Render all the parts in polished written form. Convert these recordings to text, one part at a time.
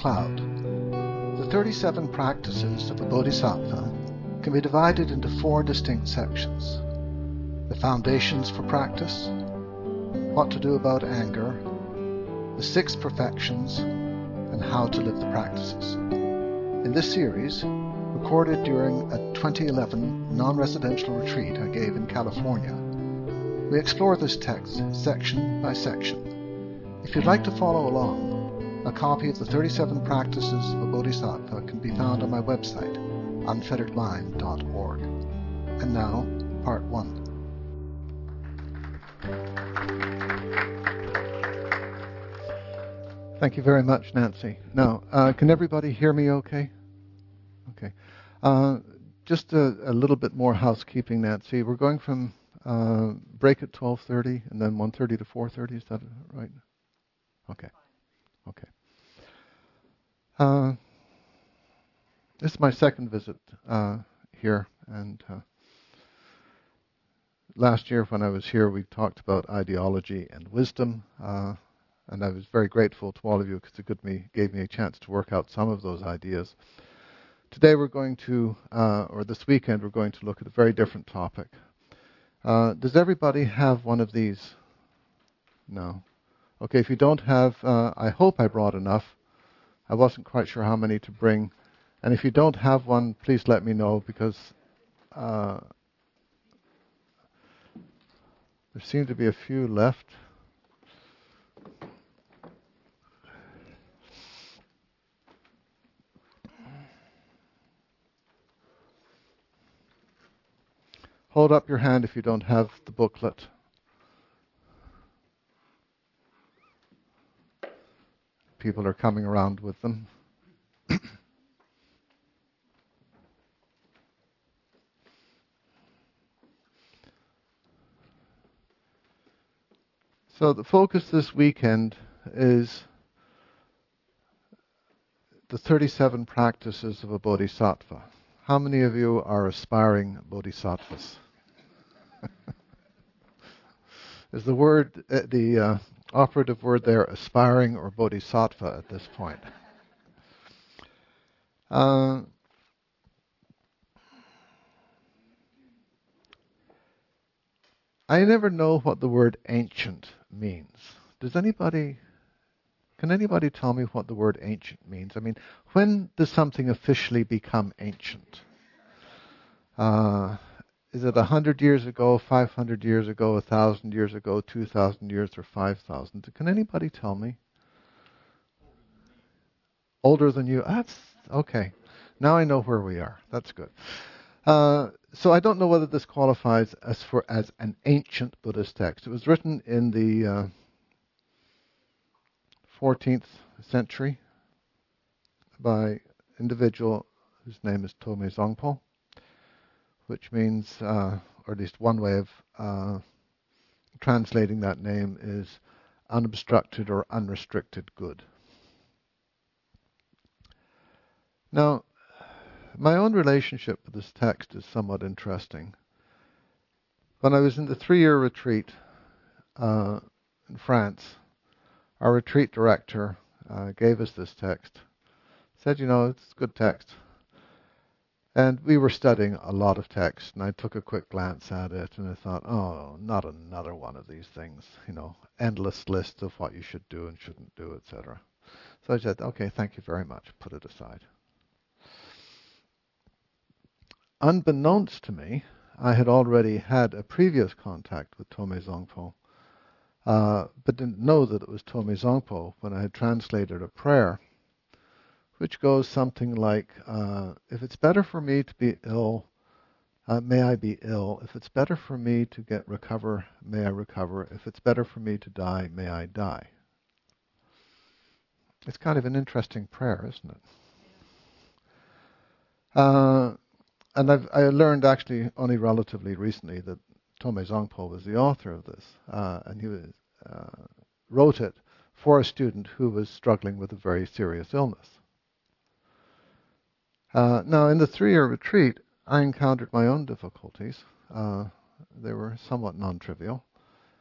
cloud. The 37 practices of a bodhisattva can be divided into 4 distinct sections. The foundations for practice, what to do about anger, the 6 perfections, and how to live the practices. In this series, recorded during a 2011 non-residential retreat I gave in California, we explore this text section by section. If you'd like to follow along, a copy of the 37 practices of a bodhisattva can be found on my website, unfetteredmind.org. And now, part 1. Thank you very much, Nancy. Now, can everybody hear me okay? Okay. Just a little bit more housekeeping, Nancy. We're going from break at 12:30 and then 1:30 to 4:30. Is that right? Okay. Okay. This is my second visit here, and last year when I was here, we talked about ideology and wisdom, and I was very grateful to all of you because it gave me a chance to work out some of those ideas. Today we're going to, or this weekend, we're going to look at a very different topic. Does everybody have one of these? No. Okay, if you don't have, I hope I brought enough. I wasn't quite sure how many to bring. And if you don't have one, please let me know, because there seem to be a few left. Hold up your hand if you don't have the booklet. People are coming around with them. So the focus this weekend is the 37 practices of a bodhisattva. How many of you are aspiring bodhisattvas? Is the word, the operative word there, aspiring or bodhisattva at this point? I never know what the word ancient means. Can anybody tell me what the word ancient means? I mean, when does something officially become ancient? Is it 100 years ago, 500 years ago, 1,000 years ago, 2,000 years, or 5,000? Can anybody tell me? Older than you? That's okay. Now I know where we are. That's good. So I don't know whether this qualifies as an ancient Buddhist text. It was written in the 14th century by an individual whose name is Tome Zongpo, which means, or at least one way of translating that name is unobstructed or unrestricted good. Now, my own relationship with this text is somewhat interesting. When I was in the 3-year retreat in France, our retreat director gave us this text. Said, it's a good text. And we were studying a lot of text, and I took a quick glance at it, and I thought, oh, not another one of these things, endless list of what you should do and shouldn't do, etc. So I said, okay, thank you very much, put it aside. Unbeknownst to me, I had already had a previous contact with Tome Zongpo, but didn't know that it was Tome Zongpo when I had translated a prayer, which goes something like, if it's better for me to be ill, may I be ill. If it's better for me to recover, may I recover. If it's better for me to die, may I die. It's kind of an interesting prayer, isn't it? And I learned actually only relatively recently that Tome Zongpo was the author of this, and he wrote it for a student who was struggling with a very serious illness. Now, in the 3-year retreat, I encountered my own difficulties. They were somewhat non-trivial,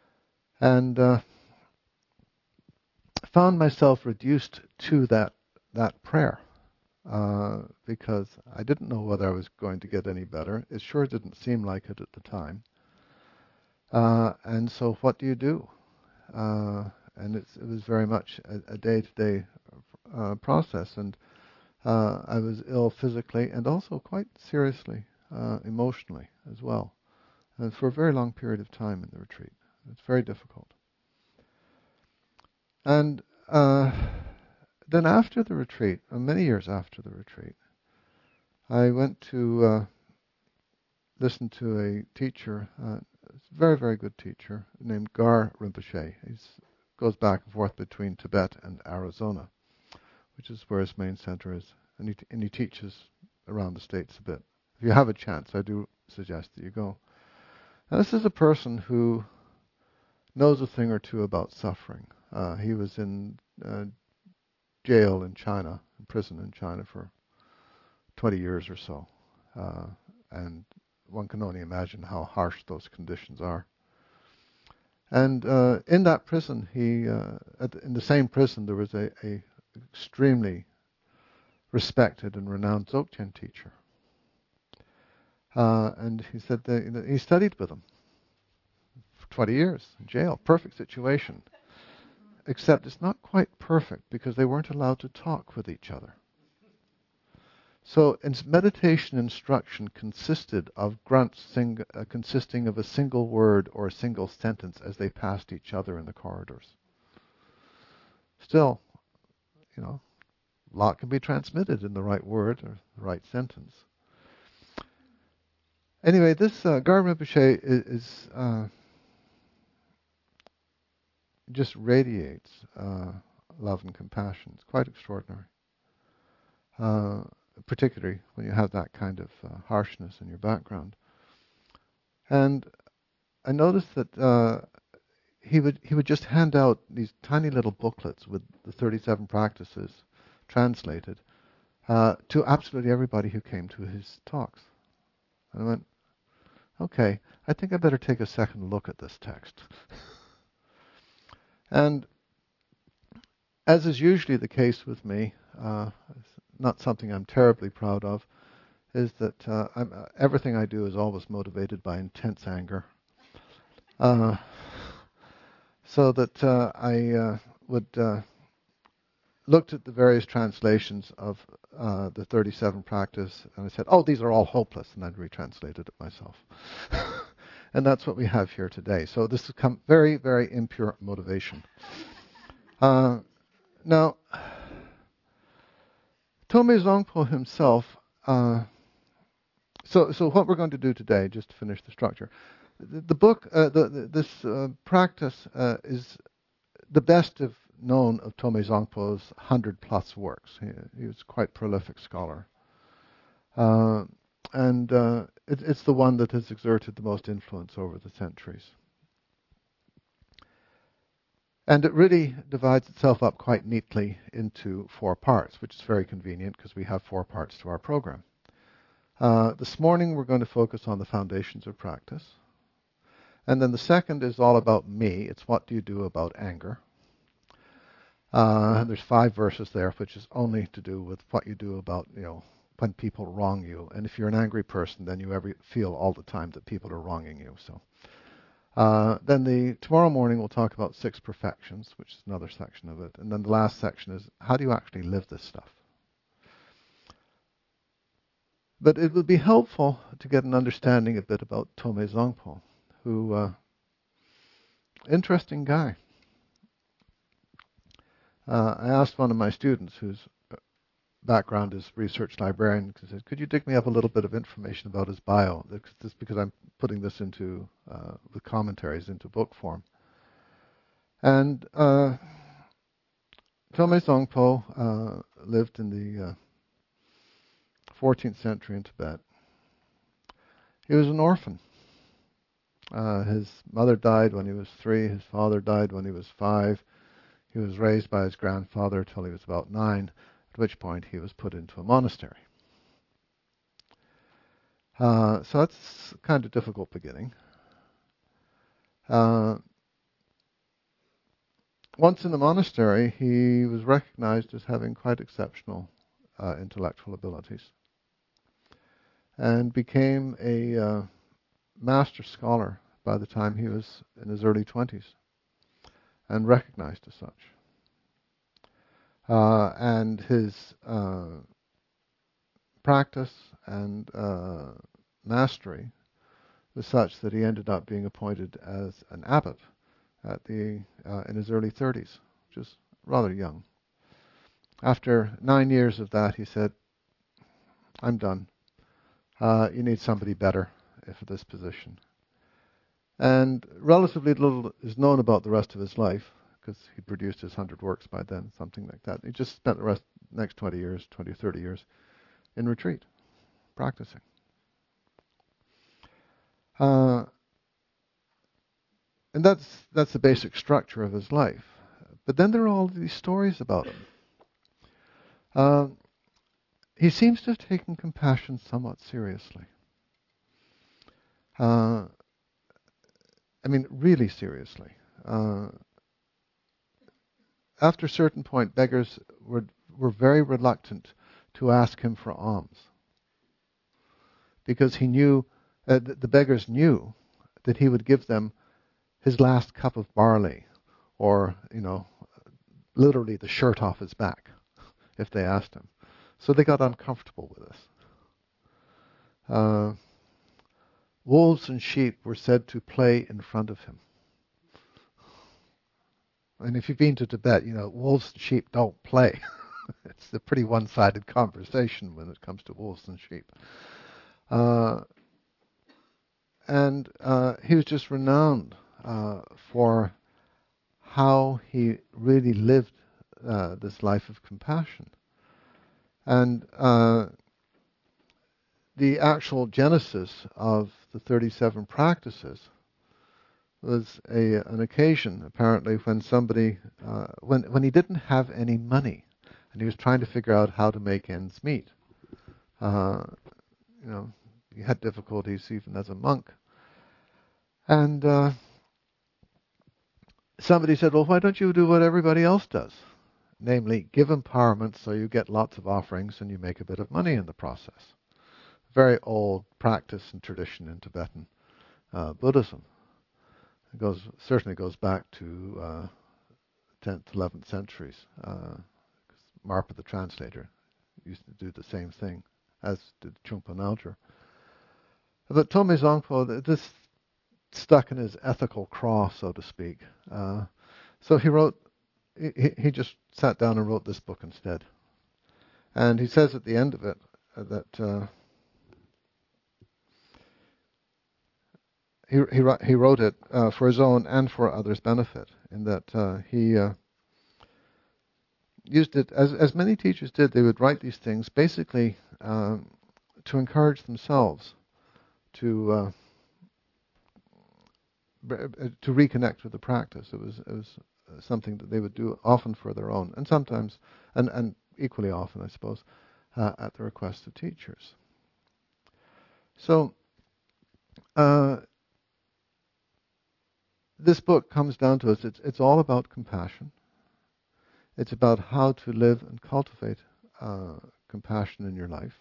and found myself reduced to that that prayer because I didn't know whether I was going to get any better. It sure didn't seem like it at the time. And so what do you do? And it was very much a day-to-day process. And I was ill physically and also quite seriously emotionally as well. And for a very long period of time in the retreat. It's very difficult. And then after the retreat, many years after the retreat, I went to listen to a teacher, a very, very good teacher, named Gar Rinpoche. He goes back and forth between Tibet and Arizona, which is where his main center is. And he teaches around the States a bit. If you have a chance, I do suggest that you go. Now, this is a person who knows a thing or two about suffering. He was in jail in China, in prison in China for 20 years or so. And one can only imagine how harsh those conditions are. And in that prison, in the same prison, there was a extremely respected and renowned Dzogchen teacher. And he said that he studied with him for 20 years in jail. Perfect situation. Except it's not quite perfect because they weren't allowed to talk with each other. So meditation instruction consisted of grunts consisting of a single word or a single sentence as they passed each other in the corridors. Still, a lot can be transmitted in the right word or the right sentence. Anyway, this Gar Rinpoche is just radiates love and compassion. It's quite extraordinary. Particularly when you have that kind of harshness in your background. And I noticed that he would just hand out these tiny little booklets with the 37 practices translated to absolutely everybody who came to his talks. And I went, okay, I think I better take a second look at this text. And as is usually the case with me, not something I'm terribly proud of, is that everything I do is always motivated by intense anger. So that I would looked at the various translations of the 37 practice, and I said, oh, these are all hopeless, and I'd retranslated it myself. And that's what we have here today. So this has come very, very impure motivation. Now, Tome Zongpo himself, so what we're going to do today, just to finish the structure, the book, this practice is the best known of Tome Zongpo's 100+ works. He was quite a prolific scholar. And it's the one that has exerted the most influence over the centuries. And it really divides itself up quite neatly into 4 parts, which is very convenient because we have 4 parts to our program. This morning we're going to focus on the foundations of practice. And then the second is all about me. It's what do you do about anger. There's 5 verses there, which is only to do with what you do about, when people wrong you. And if you're an angry person, then you feel all the time that people are wronging you. So then tomorrow morning we'll talk about 6 perfections, which is another section of it. And then the last section is how do you actually live this stuff? But it would be helpful to get an understanding a bit about Tome Zongpo, who, interesting guy. I asked one of my students, whose background is research librarian, he said, could you dig me up a little bit of information about his bio? Because I'm putting this into, with commentaries, into book form. And Tome Zongpo lived in the 14th century in Tibet. He was an orphan. His mother died when he was 3. His father died when he was 5. He was raised by his grandfather till he was about 9, at which point he was put into a monastery. So that's kind of difficult beginning. once in the monastery, he was recognized as having quite exceptional intellectual abilities and became a master scholar by the time he was in his early 20s and recognized as such. And his practice and mastery was such that he ended up being appointed as an abbot in his early 30s, which is rather young. After 9 years of that, he said, "I'm done. You need somebody better for this position." And relatively little is known about the rest of his life, because he produced his 100 works by then, something like that. He just spent the next 20 or 30 years, in retreat, practicing. And that's the basic structure of his life. But then there are all these stories about him. He seems to have taken compassion somewhat seriously. Really seriously. After a certain point, beggars were very reluctant to ask him for alms, because he knew, the beggars knew that he would give them his last cup of barley, or, literally the shirt off his back, if they asked him. So they got uncomfortable with this. Wolves and sheep were said to play in front of him. And if you've been to Tibet, wolves and sheep don't play. It's a pretty one-sided conversation when it comes to wolves and sheep. And he was just renowned for how he really lived this life of compassion. And the actual genesis of the 37 practices was an occasion, apparently, when somebody, when he didn't have any money, and he was trying to figure out how to make ends meet. He had difficulties even as a monk. And somebody said, "Well, why don't you do what everybody else does? Namely, give empowerment so you get lots of offerings and you make a bit of money in the process." Very old practice and tradition in Tibetan Buddhism. It certainly goes back to 10th, 11th centuries. Marpa the translator used to do the same thing, as did Trungpa Nalgir. But Tome Zongpo, this stuck in his ethical craw, so to speak. So he wrote, he just sat down and wrote this book instead. And he says at the end of it that he wrote it for his own and for others' benefit, in that he used it, as many teachers did. They would write these things basically to encourage themselves to reconnect with the practice. It was something that they would do often for their own, and sometimes, and equally often, I suppose, at the request of teachers. So this book comes down to us. It's all about compassion. It's about how to live and cultivate compassion in your life.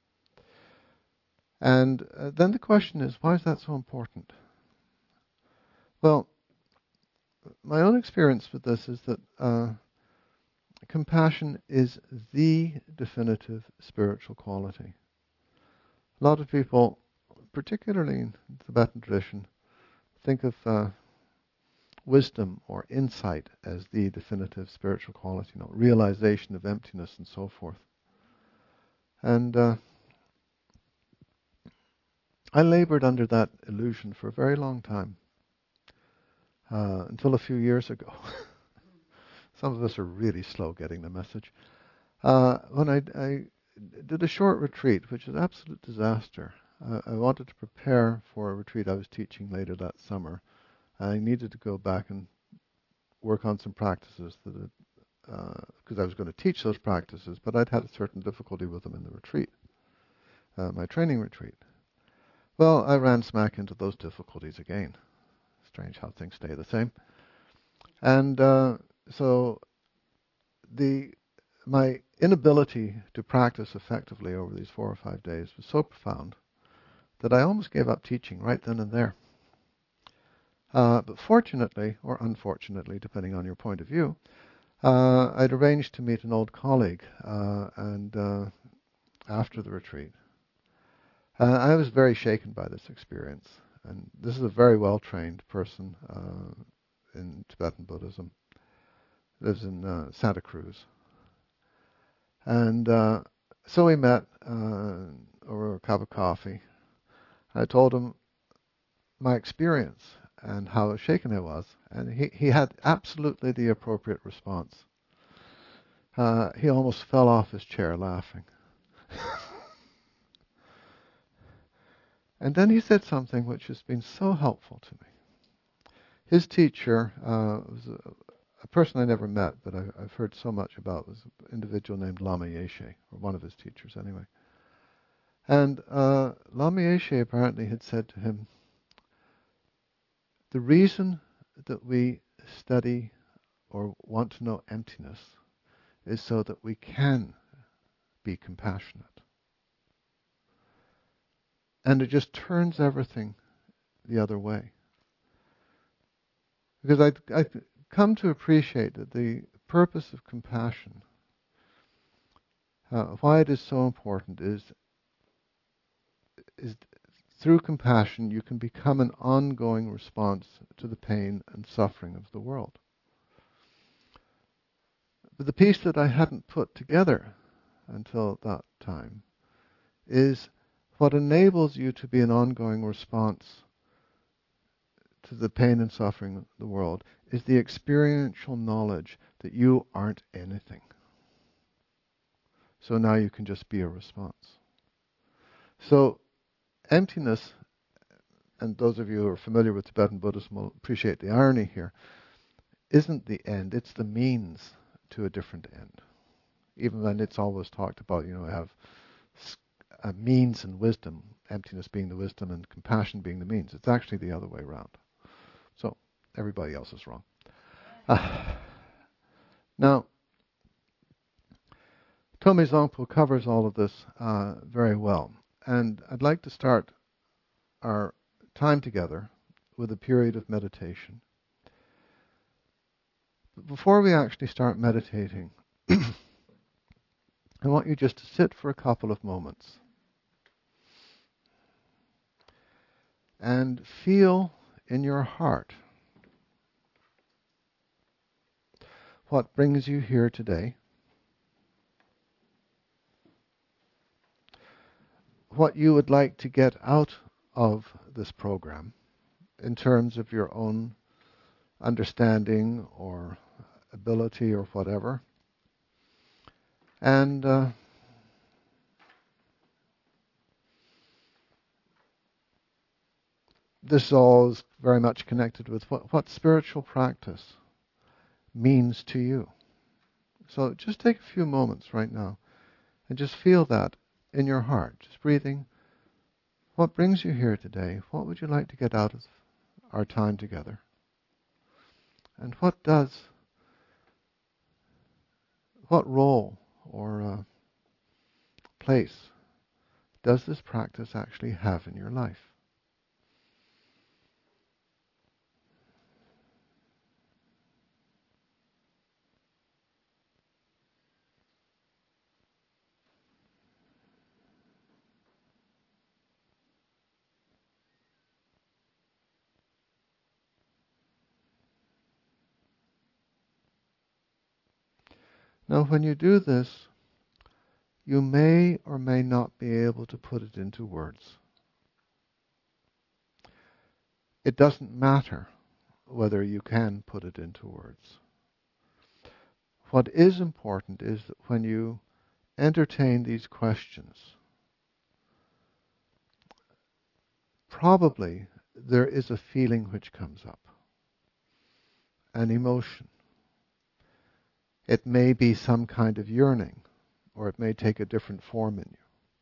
And then the question is, why is that so important? Well, my own experience with this is that compassion is the definitive spiritual quality. A lot of people, particularly in the Tibetan tradition, think of wisdom or insight as the definitive spiritual quality, realization of emptiness and so forth. And I labored under that illusion for a very long time, until a few years ago. Some of us are really slow getting the message. When I did a short retreat, which was an absolute disaster. I wanted to prepare for a retreat I was teaching later that summer. I needed to go back and work on some practices that, because I was going to teach those practices, but I'd had a certain difficulty with them in the retreat, my training retreat. Well, I ran smack into those difficulties again. Strange how things stay the same. And So my inability to practice effectively over these 4 or 5 days was so profound that I almost gave up teaching right then and there. But fortunately, or unfortunately, depending on your point of view, I'd arranged to meet an old colleague, and after the retreat, I was very shaken by this experience. And this is a very well-trained person in Tibetan Buddhism. Lives in Santa Cruz. And so we met over a cup of coffee. I told him my experience and how shaken I was, and he had absolutely the appropriate response. He almost fell off his chair laughing. And then he said something which has been so helpful to me. His teacher was a person I never met, but I've heard so much about, was an individual named Lama Yeshe, or one of his teachers anyway. And Lama Yeshe apparently had said to him, the reason that we study or want to know emptiness is so that we can be compassionate. And it just turns everything the other way. Because I've come to appreciate that the purpose of compassion, why it is so important, is through compassion you can become an ongoing response to the pain and suffering of the world. But the piece that I hadn't put together until that time is what enables you to be an ongoing response to the pain and suffering of the world is the experiential knowledge that you aren't anything. So now you can just be a response. So emptiness, and those of you who are familiar with Tibetan Buddhism will appreciate the irony here, isn't the end, it's the means to a different end. Even when it's always talked about, have a means and wisdom, emptiness being the wisdom and compassion being the means. It's actually the other way around. So everybody else is wrong. Now, Tomei Zongpo covers all of this very well. And I'd like to start our time together with a period of meditation. But before we actually start meditating, I want you just to sit for a couple of moments and feel in your heart what brings you here today, what you would like to get out of this program in terms of your own understanding or ability or whatever. And this all is very much connected with what spiritual practice means to you. So just take a few moments right now and just feel that in your heart, just breathing. What brings you here today? What would you like to get out of our time together? And what role or place does this practice actually have in your life? Now, when you do this, you may or may not be able to put it into words. It doesn't matter whether you can put it into words. What is important is that when you entertain these questions, probably there is a feeling which comes up, an emotion. It may be some kind of yearning, or it may take a different form in you.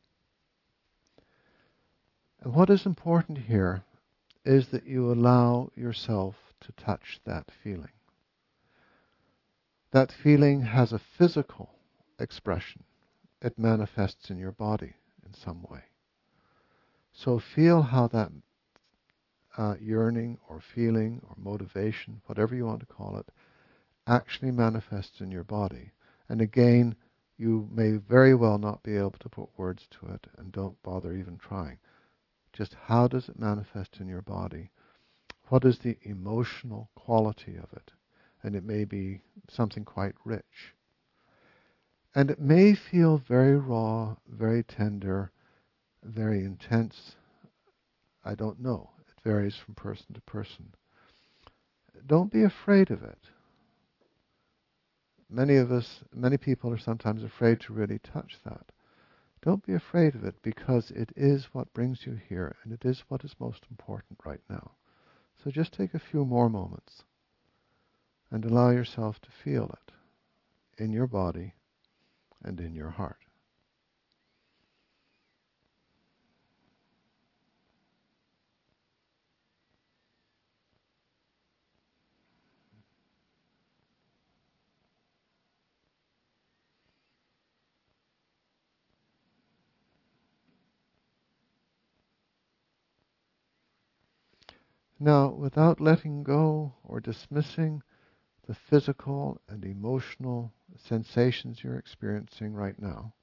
And what is important here is that you allow yourself to touch that feeling. That feeling has a physical expression. It manifests in your body in some way. So feel how that yearning or feeling or motivation, whatever you want to call it, actually manifests in your body. And again, you may very well not be able to put words to it, and don't bother even trying. Just how does it manifest in your body? What is the emotional quality of it? And it may be something quite rich. And it may feel very raw, very tender, very intense. I don't know. It varies from person to person. Don't be afraid of it. Many people are sometimes afraid to really touch that. Don't be afraid of it, because it is what brings you here, and it is what is most important right now. So just take a few more moments and allow yourself to feel it in your body and in your heart. Now, without letting go or dismissing the physical and emotional sensations you're experiencing right now,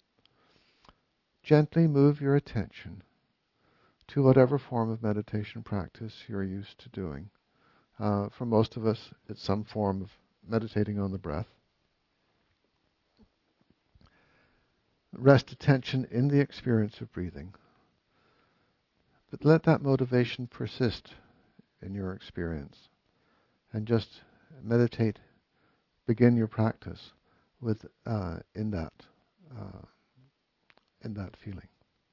gently move your attention to whatever form of meditation practice you're used to doing. For most of us, it's some form of meditating on the breath. Rest attention in the experience of breathing, but let that motivation persist in your experience, and just meditate. Begin your practice with in that feeling.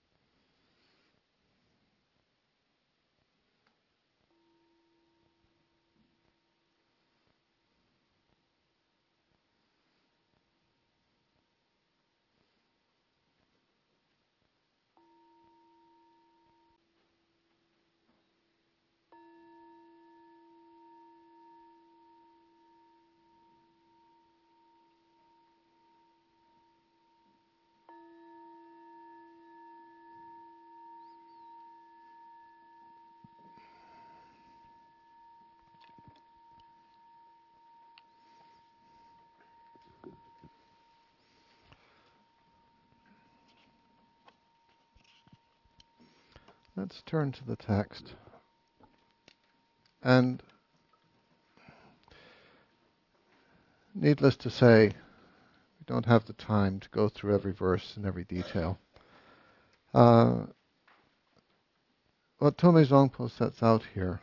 Let's turn to the text. And needless to say, we don't have the time to go through every verse and every detail. What Tome Zongpo sets out here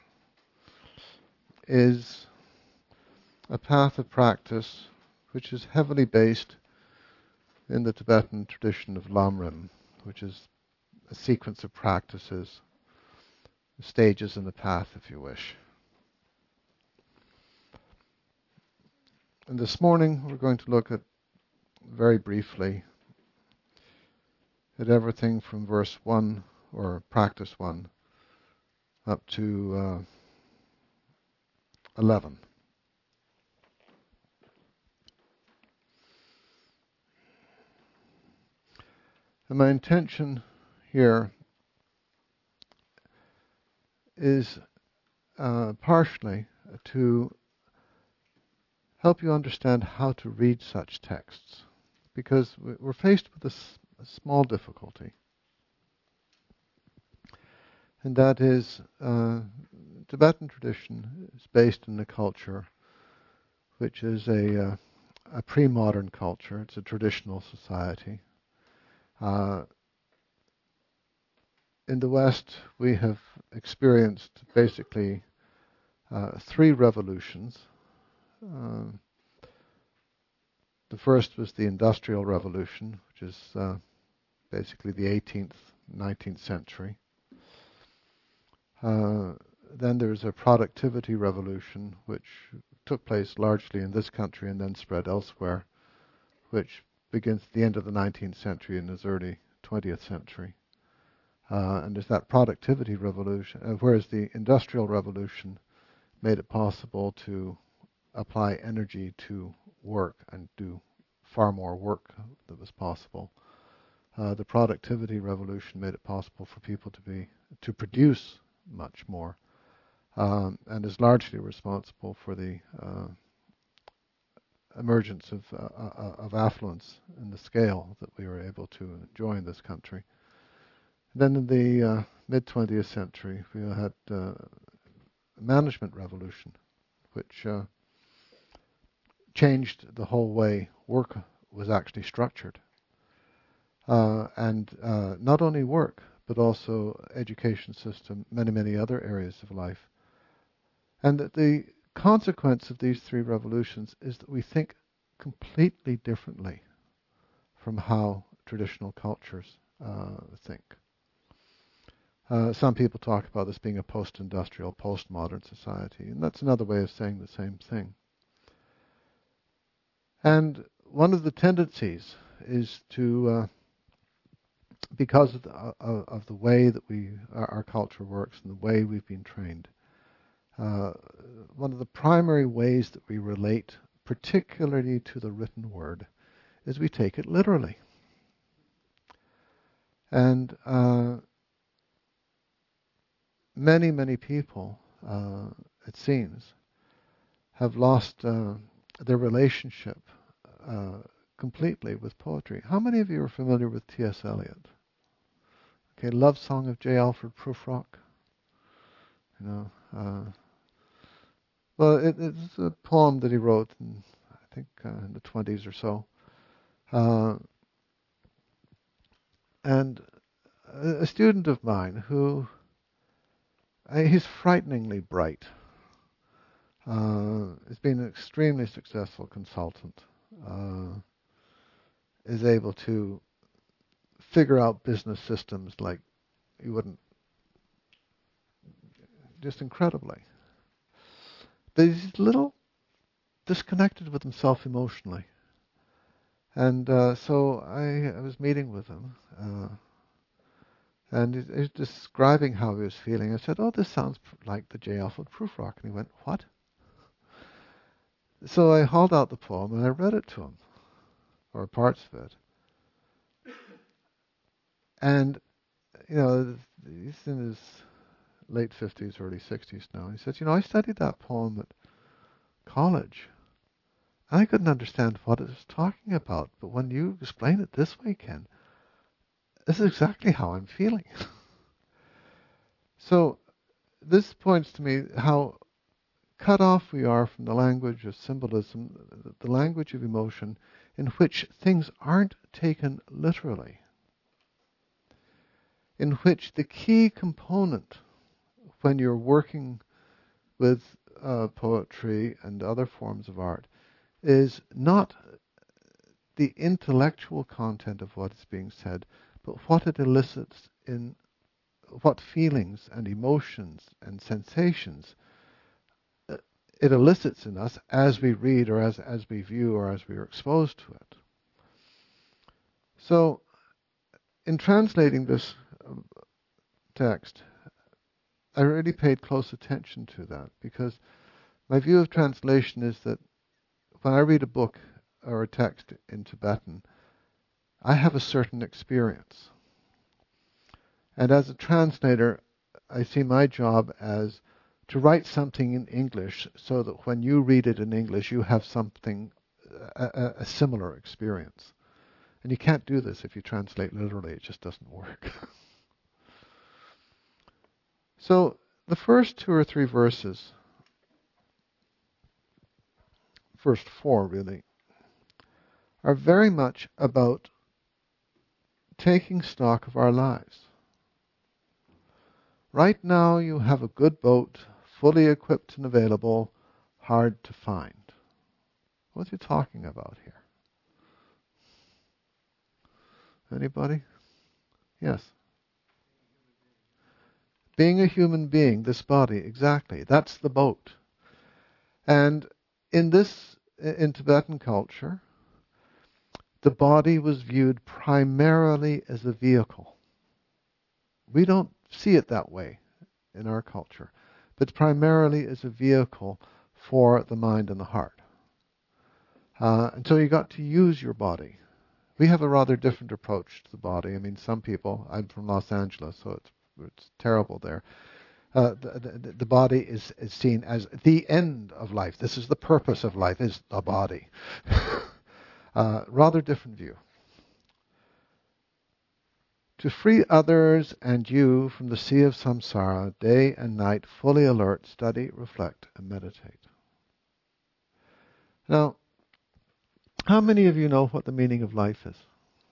is a path of practice which is heavily based in the Tibetan tradition of Lamrim, which is a sequence of practices, stages in the path, if you wish. And this morning we're going to look at, very briefly, at everything from verse 1, or practice 1, up to 11. And my intention here is partially to help you understand how to read such texts, because we're faced with a small difficulty, and that is Tibetan tradition is based in a culture which is a pre-modern culture. It's a traditional society. In the West, we have experienced basically 3 revolutions. The first was the Industrial Revolution, which is basically the 18th, 19th century. Then there's a productivity revolution, which took place largely in this country and then spread elsewhere, which begins at the end of the 19th century and is early 20th century. And there's that productivity revolution, whereas the Industrial Revolution made it possible to apply energy to work and do far more work that was possible. The productivity revolution made it possible for people to produce much more, and is largely responsible for the emergence of affluence in the scale that we were able to enjoy in this country. Then in the mid 20th century, we had a management revolution, which changed the whole way work was actually structured. And not only work, but also education system, many other areas of life. And that the consequence of these three revolutions is that we think completely differently from how traditional cultures think. Some people talk about this being a post-industrial, post-modern society, and that's another way of saying the same thing. And one of the tendencies is to, because of the way that our culture works and the way we've been trained, one of the primary ways that we relate, particularly to the written word, is we take it literally. And many people, it seems, have lost their relationship completely with poetry. How many of you are familiar with T.S. Eliot? Okay, Love Song of J. Alfred Prufrock. Well, it's a poem that he wrote in, I think, in the 20s or so. And a student of mine who, he's frighteningly bright. He's been an extremely successful consultant. Is able to figure out business systems like you wouldn't, just incredibly. But he's a little disconnected with himself emotionally. And so I was meeting with him, and he's describing how he was feeling. I said, "Oh, this sounds like the J. Alfred Prufrock." And he went, "What?" So I hauled out the poem and I read it to him, or parts of it. And, he's in his late 50s, early 60s now. He said, I studied that poem at college. And I couldn't understand what it was talking about. But when you explain it this way, Ken, this is exactly how I'm feeling. So this points to me how cut off we are from the language of symbolism, the language of emotion, in which things aren't taken literally, in which the key component when you're working with poetry and other forms of art is not the intellectual content of what is being said, but what it elicits in what feelings and emotions and sensations it elicits in us as we read or as we view or as we are exposed to it. So, in translating this text, I really paid close attention to that, because my view of translation is that when I read a book or a text in Tibetan, I have a certain experience. And as a translator, I see my job as to write something in English so that when you read it in English, you have something, a similar experience. And you can't do this if you translate literally. It just doesn't work. So the first 2 or 3 verses, first 4 really, are very much about taking stock of our lives. Right now you have a good boat, fully equipped and available, hard to find. What's he talking about here? Anybody? Yes. Being a human being, this body, exactly. That's the boat. And in Tibetan culture, the body was viewed primarily as a vehicle. We don't see it that way in our culture, but primarily as a vehicle for the mind and the heart. Until you got to use your body. We have a rather different approach to the body. I mean, some people, I'm from Los Angeles, so it's terrible there. The body is seen as the end of life. This is the purpose of life, is the body. Rather different view. To free others and you from the sea of samsara, day and night, fully alert, study, reflect, and meditate. Now, how many of you know what the meaning of life is?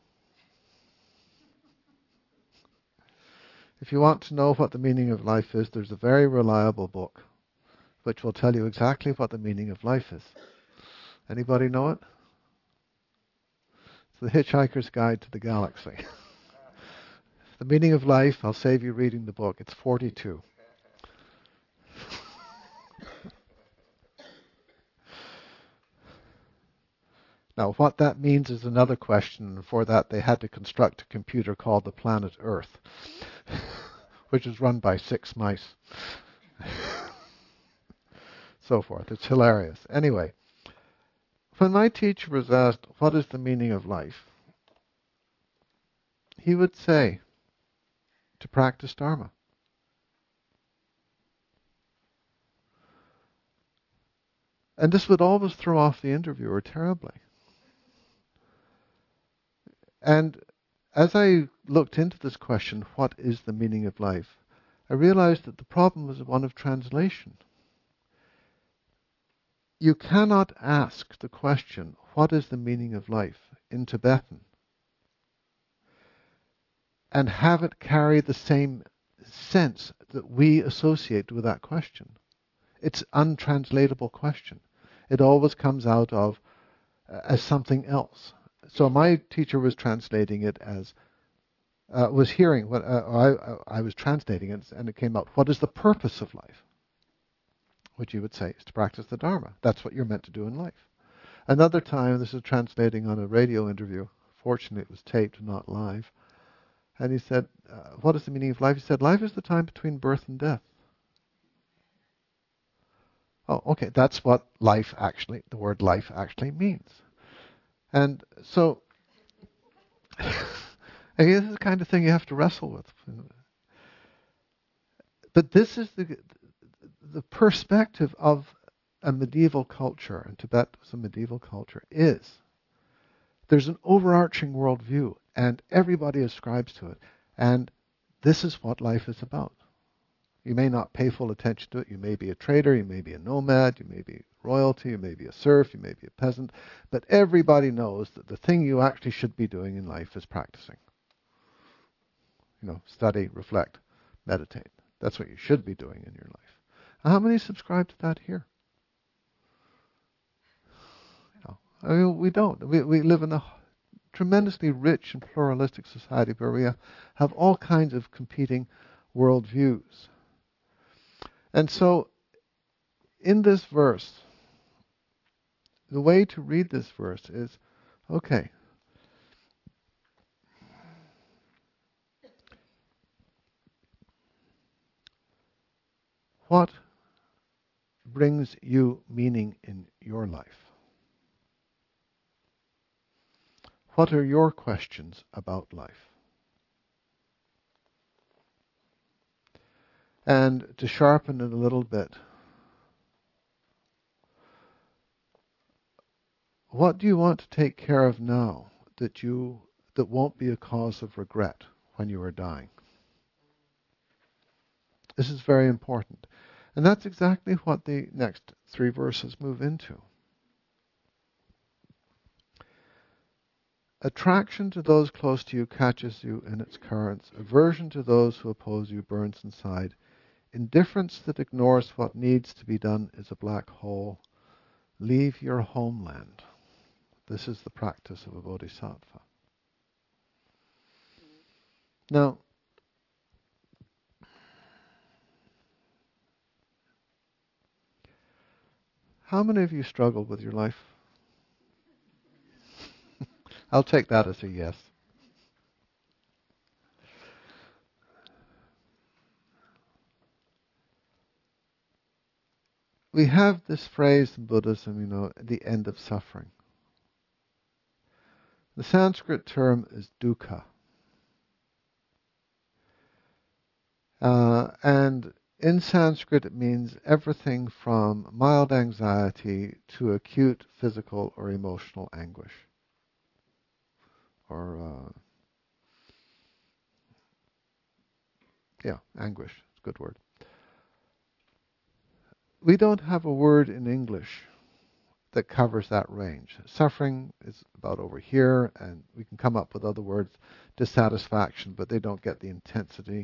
If you want to know what the meaning of life is, there's a very reliable book which will tell you exactly what the meaning of life is. Anybody know it? It's The Hitchhiker's Guide to the Galaxy. The meaning of life, I'll save you reading the book. It's 42. Now, what that means is another question, and for that they had to construct a computer called the planet Earth, which is run by 6 mice. So forth. It's hilarious. Anyway, when my teacher was asked, what is the meaning of life? He would say, to practice Dharma. And this would always throw off the interviewer terribly. And as I looked into this question, what is the meaning of life, I realized that the problem was one of translation. You cannot ask the question, what is the meaning of life, in Tibetan, and have it carry the same sense that we associate with that question. It's an untranslatable question. It always comes out of as something else. So my teacher was translating it as, was hearing what I was translating it, and it came out, what is the purpose of life? Which you would say is to practice the Dharma. That's what you're meant to do in life. Another time, this is translating on a radio interview. Fortunately, it was taped, not live. And he said, what is the meaning of life? He said, life is the time between birth and death. Oh, okay, that's what life actually, the word life actually means. And so, this is the kind of thing you have to wrestle with. But this is the perspective of a medieval culture, and Tibet was a medieval culture, is there's an overarching worldview, and everybody ascribes to it. And this is what life is about. You may not pay full attention to it. You may be a trader, you may be a nomad, you may be royalty, you may be a serf, you may be a peasant. But everybody knows that the thing you actually should be doing in life is practicing. Study, reflect, meditate. That's what you should be doing in your life. Now, how many subscribe to that here? I mean, we don't. We live in a tremendously rich and pluralistic society where we have all kinds of competing worldviews. And so, in this verse, the way to read this verse is, okay, what brings you meaning in your life? What are your questions about life? And to sharpen it a little bit, what do you want to take care of now that won't be a cause of regret when you are dying? This is very important. And that's exactly what the next 3 verses move into. Attraction to those close to you catches you in its currents. Aversion to those who oppose you burns inside. Indifference that ignores what needs to be done is a black hole. Leave your homeland. This is the practice of a bodhisattva. Now, how many of you struggle with your life? I'll take that as a yes. we have this phrase in Buddhism, the end of suffering. The Sanskrit term is dukkha. And in Sanskrit it means everything from mild anxiety to acute physical or emotional anguish. Or, anguish is a good word. We don't have a word in English that covers that range. Suffering is about over here, and we can come up with other words, dissatisfaction, but they don't get the intensity.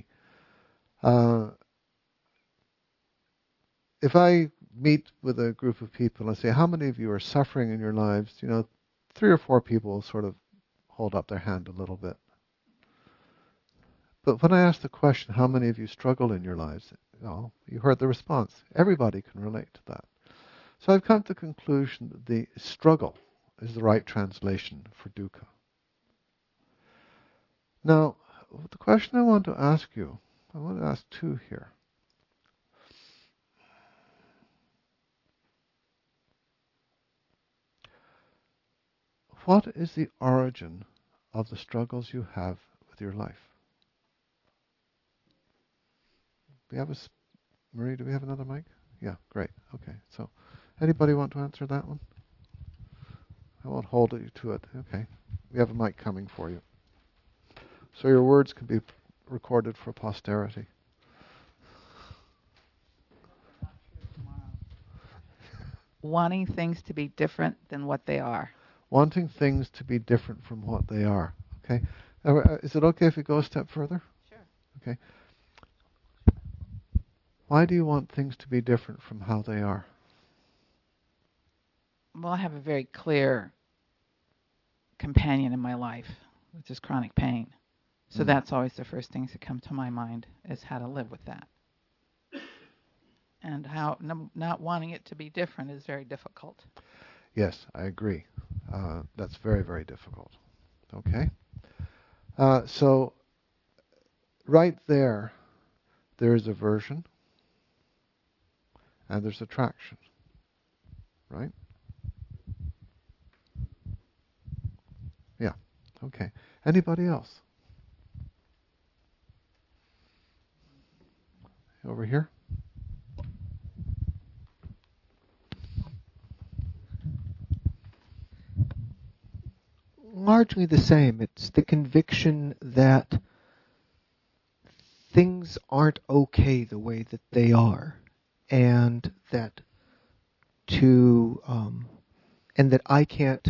If I meet with a group of people and say, how many of you are suffering in your lives? 3 or 4 people sort of hold up their hand a little bit. But when I ask the question, how many of you struggle in your lives? You heard the response. Everybody can relate to that. So I've come to the conclusion that the struggle is the right translation for dukkha. Now, the question I want to ask you, I want to ask 2 here. What is the origin of the struggles you have with your life? Marie, do we have another mic? Yeah, great. Okay, so anybody want to answer that one? I won't hold you to it. Okay, we have a mic coming for you. So your words can be recorded for posterity. Wanting things to be different than what they are. Wanting things to be different from what they are. Okay. Is it okay if we go a step further? Sure. Okay. Why do you want things to be different from how they are? Well, I have a very clear companion in my life, which is chronic pain. So that's always the first things that come to my mind, is how to live with that. And how not wanting it to be different is very difficult. Yes, I agree. That's very, very difficult. Okay? So, right there is aversion and there's attraction. Right? Yeah. Okay. Anybody else? Over here? Largely the same. It's the conviction that things aren't okay the way that they are, and that I can't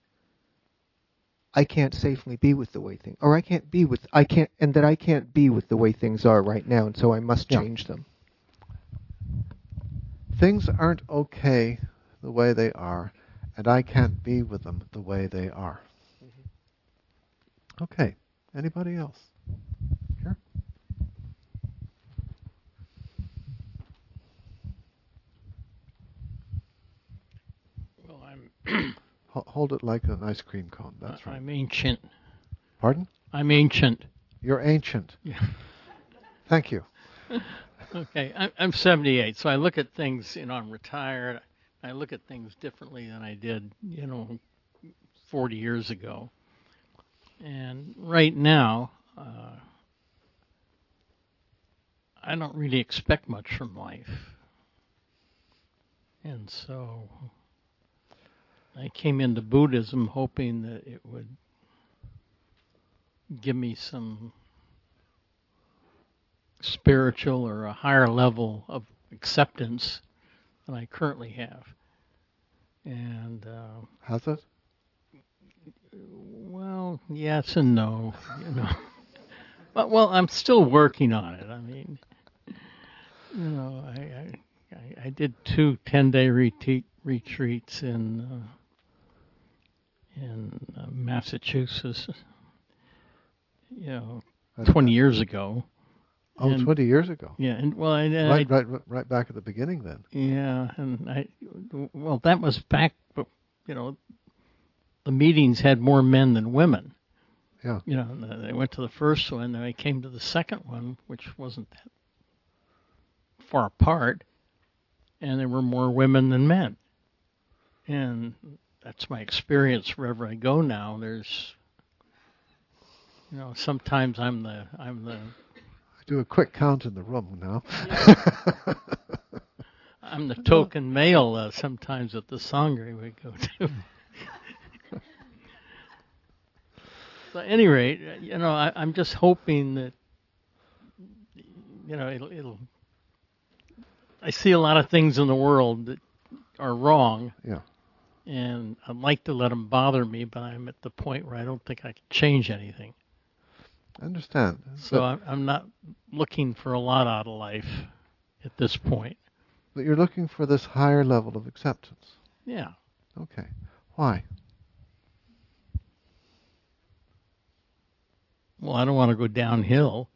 safely be with the way things, or I can't be with the way things are right now, and so I must change them. Things aren't okay the way they are, and I can't be with them the way they are. Mm-hmm. Okay. Anybody else? Here? Well, Hold it like an ice cream cone. That's right. I'm ancient. Pardon? I'm ancient. You're ancient. Yeah. Thank you. Okay, I'm 78, so I look at things, I'm retired. I look at things differently than I did, 40 years ago. And right now, I don't really expect much from life. And so I came into Buddhism hoping that it would give me some spiritual or a higher level of acceptance than I currently have. And has it? Well, yes and no. Well, I'm still working on it. I mean, I did 2 10-day retreats in Massachusetts. 20 years ago. Oh, and 20 years ago. Yeah, and well, right back at the beginning then. Yeah, and that was back, but the meetings had more men than women. Yeah. They went to the first one, then they came to the second one, which wasn't that far apart, and there were more women than men. And that's my experience wherever I go now. There's, sometimes I'm the Do a quick count in the room now. I'm the token male sometimes at the sangre we go to. So at any rate, I'm just hoping that, it'll. I see a lot of things in the world that are wrong. Yeah. And I'd like to let them bother me, but I'm at the point where I don't think I can change anything. I understand. So I'm not looking for a lot out of life at this point. But you're looking for this higher level of acceptance. Yeah. Okay. Why? Well, I don't want to go downhill.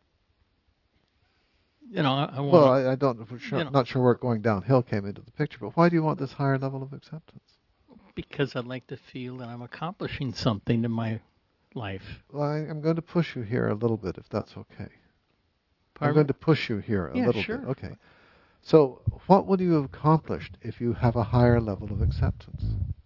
I want. Well, I don't. Not sure where going downhill came into the picture, but why do you want this higher level of acceptance? Because I'd like to feel that I'm accomplishing something in my life. Well, I'm going to push you here a little bit, if that's okay. Pardon? I'm going to push you here a little sure. bit. Okay. So, what would you have accomplished if you have a higher level of acceptance?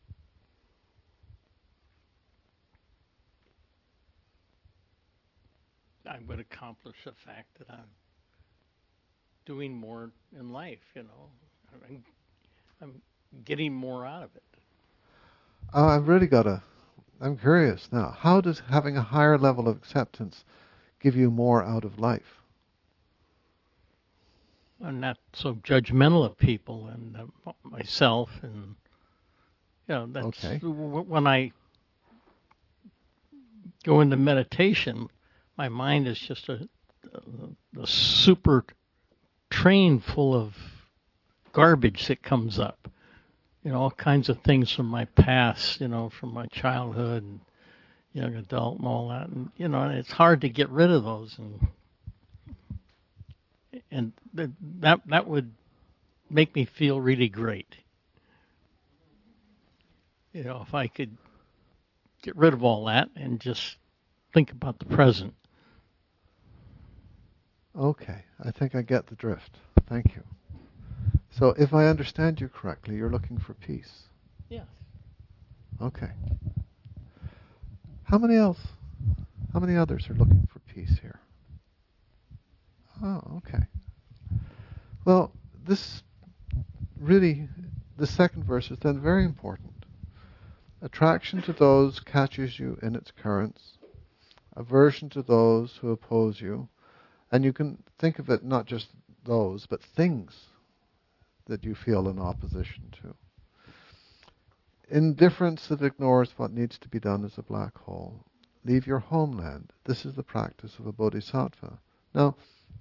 I would accomplish the fact that I'm doing more in life. I'm getting more out of it. I'm curious now. How does having a higher level of acceptance give you more out of life? I'm not so judgmental of people and myself, and that's okay. When I go into meditation, my mind is just a super train full of garbage that comes up. All kinds of things from my past, from my childhood and young adult and all that. And, and it's hard to get rid of those. And that would make me feel really great. If I could get rid of all that and just think about the present. Okay, I think I get the drift. Thank you. So, if I understand you correctly, you're looking for peace. Yes. Okay. How many others are looking for peace here? Oh, okay. Well, the second verse is then very important. Attraction to those catches you in its currents. Aversion to those who oppose you. And you can think of it not just those, but things that you feel in opposition to. Indifference that ignores what needs to be done is a black hole. Leave your homeland. This is the practice of a bodhisattva. Now,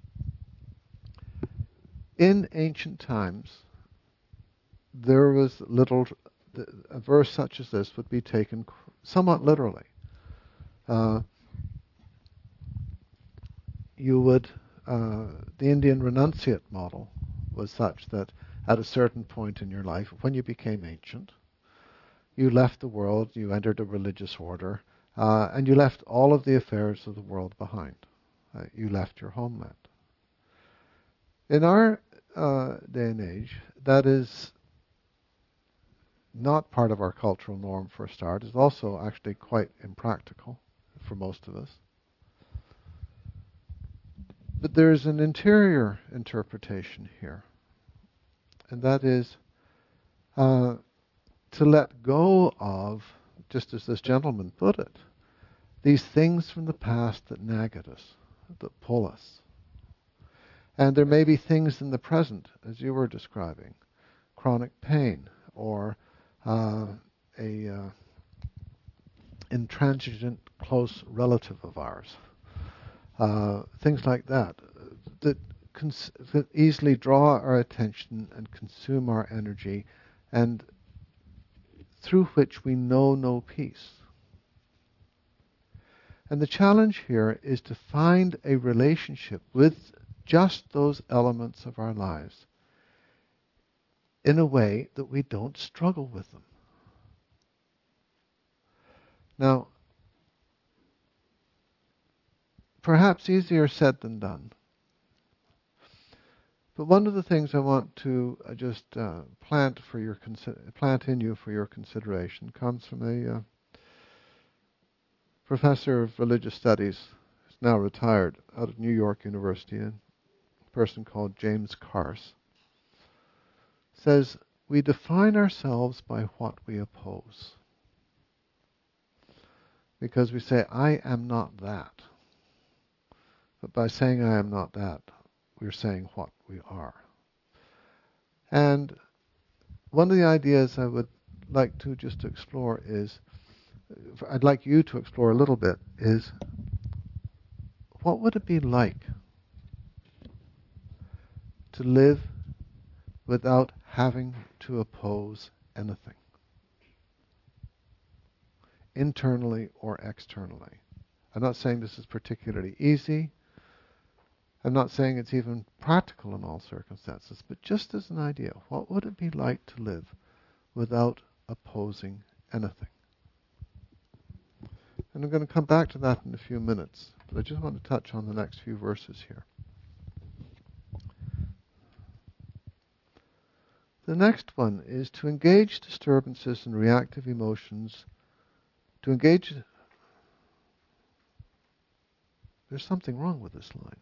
in ancient times, there was a verse such as this would be taken somewhat literally. The Indian renunciate model was such that at a certain point in your life, when you became ancient, you left the world, you entered a religious order, and you left all of the affairs of the world behind. You left your homeland. In our day and age, that is not part of our cultural norm for a start. It's also actually quite impractical for most of us. But there's an interior interpretation here, and that is to let go of, just as this gentleman put it, these things from the past that nag at us, that pull us. And there may be things in the present, as you were describing, chronic pain, or intransigent close relative of ours. Things like that that easily draw our attention and consume our energy, and through which we know no peace. And the challenge here is to find a relationship with just those elements of our lives in a way that we don't struggle with them. Now, perhaps easier said than done. But one of the things I want to just plant in you for your consideration comes from a professor of religious studies, who's now retired, out of New York University, a person called James Carse. Says, we define ourselves by what we oppose. Because we say, I am not that. But by saying I am not that, we're saying what we are. And one of the ideas I would like to just explore is, I'd like you to explore a little bit, is what would it be like to live without having to oppose anything, internally or externally? I'm not saying this is particularly easy. I'm not saying it's even practical in all circumstances, but just as an idea, what would it be like to live without opposing anything? And I'm going to come back to that in a few minutes, but I just want to touch on the next few verses here. The next one is to engage disturbances and reactive emotions. To engage... There's something wrong with this line.